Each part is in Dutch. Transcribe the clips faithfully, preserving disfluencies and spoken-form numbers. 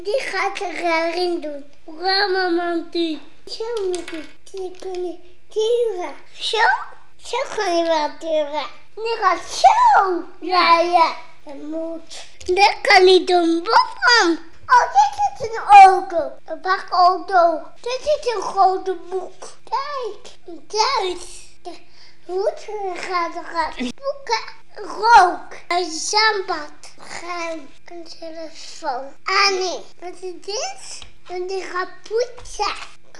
Die gaat er erin doen. Ramman die. Zo moet je. Die kun je duren. Zo? Zo kan je wel duren. Die gaat zo rijden. Dat moet. Dat kan niet doen. Waarom? Oh, dit is een auto. Een bakauto. Dit is een grote boek. Kijk. Duits. De moeder gaat eruit. Boeken. Rook. Een zandbad. Gaan. Een telefoon. Ah nee. Wat is dit? En die gaat poetsen.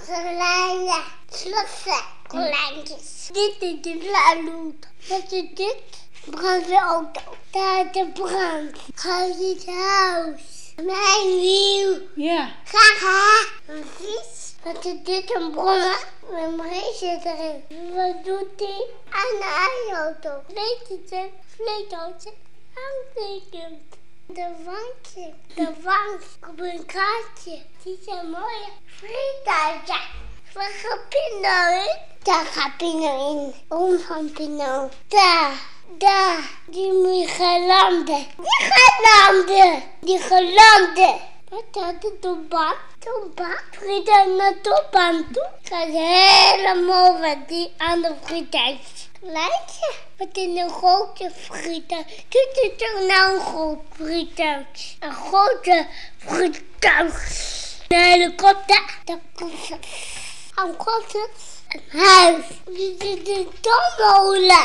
Kleine sluffen. Kleintjes. Dit is de laaloed. Wat is dit? Brand de auto. Daar is de brand. Ga je het huis. Mijn wiel. Ja. Haha. Een vis. Wat is dit? Een brommer? Mijn Marie zit erin. Wat doet hij? Aan de auto. Vleetje. Vleetauto. Aantekent. De wandje. De wand. Op een kaartje. Die is een mooie vliegtuigje. Waar gaat Pino in? Daar gaat Pino in. Om van Pino. Daar. Daar. Die moet je gaan landen. Die gaat landen. Die gaat landen. Wat had het op baan? Op baan? Frida naar de baan toe. Gaat helemaal wat die aan de vliegtuig. Kleintje. Wat is een grote vliegtuig? Dit is toch nou een groot vliegtuig? Een grote vliegtuig. Een helikopter. Dat komt het. Dan komt het. Een huis. Dit is een dommolen.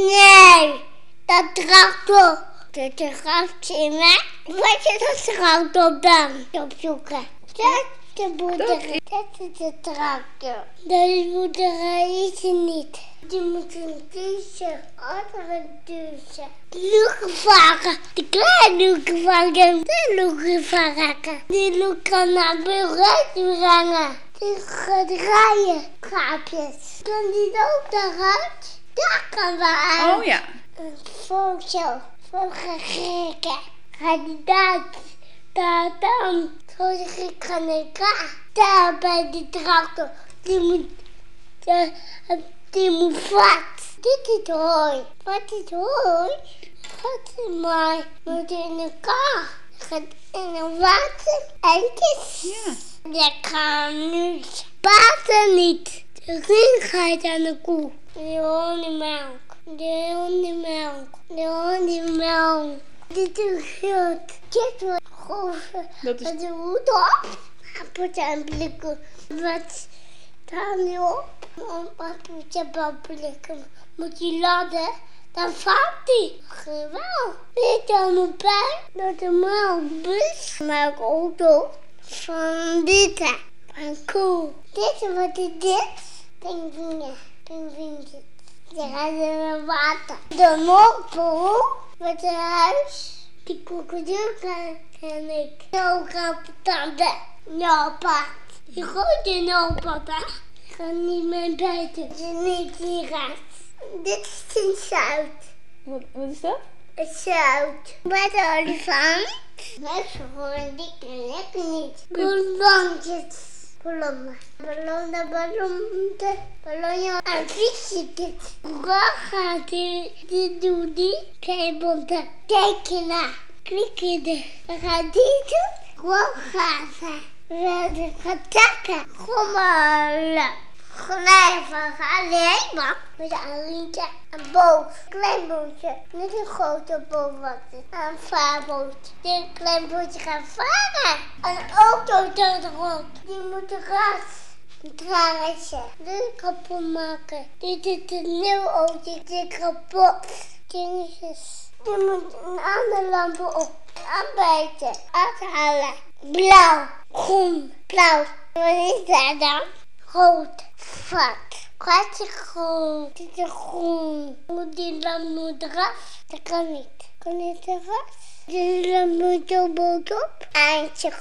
Nee. Dat tractor. Dat tractor in mij. Wat je dat tractor dan? Opzoeken. Dat is de boerderij. Dat is de tractor. De boerderij is er niet. Die moet een douche. Andere douche. Luchtvanger. De kleine luchtvanger. De luchtvanger. Die lucht kan naar buiten brengen. Die gaat rijden. Kraapjes. Kan die ook daaruit? Daar kan wel uit. Oh ja. Een foto. Voor gekeken. Ga die daar. Daar dan. Voor de gek gaan elkaar. Daar bij die tractor. Die moet. De, die moet vat. Dit is hooi. Wat is hooi? Wat is mooi. Moet in elkaar. Gaat in een water. Eentjes. Ja. Dat kan nu spaten niet. De ring gaat aan de koe. De hondenmelk. De hondenmelk. De hondenmelk. Dit is goed. Dit wordt grover. Dat is... Met de hoed op. Appeltje en blikken. Wat staan nu op? Appeltje en blikken. Moet je laden. Dan valt die. Geweldig. Dit is allemaal bij. Dat is een melkbus. Melkauto. Van dit. Van koe. Dit is wat is dit? Pingvingen. Pingvingen. Die gaan in het water. De moppel. Met een huis. Die krokodil ken, ken ik. Zo gaat het tanden. Nopad. Die gooit in nopad, hè. Die gaat niet meer buiten. Als je niet hier gaat. Dit is een zout. Wat, wat is dat? Een zout. Met een olifant. Met gewoon die ken ik niet. Ballonnetjes. Ballonnen. Ballonnen, ballonnen. Ballonnen. En visjes. Waar gaat die? Dit doet die. Kijk, kijk naar. Klik je. Wat gaat die doen? Waar gaat ze? We gaan takken. Gommelen. Glijven. Alleen maar. Met een rietje. Een boot. Een klein bootje. Niet een grote boot. Wat is. Een vaarboot. Dit klein bootje gaat varen. Een auto door de rond. Die moet eruit. Een traretje. Dit kapot maken. Dit is een nieuw auto. Dit is kapot. Dingetjes. Die moet een andere lampen op. Aanbijten. Uithalen. Blauw. Groen. Blauw. Wat is dat dan? Rood. Zwart. Kwartje groen. Dit is groen. Moet die lamp moet eraf? Dat kan niet. Kan niet eraf? Die lamp moet op boot op. Eindje.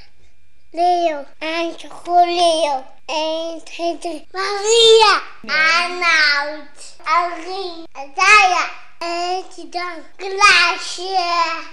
Leo. Eindje. Gewoon Leo. één, twee, drie. Maria. Arnoud. Arien. Adaya. Eentje dan. Glaasje.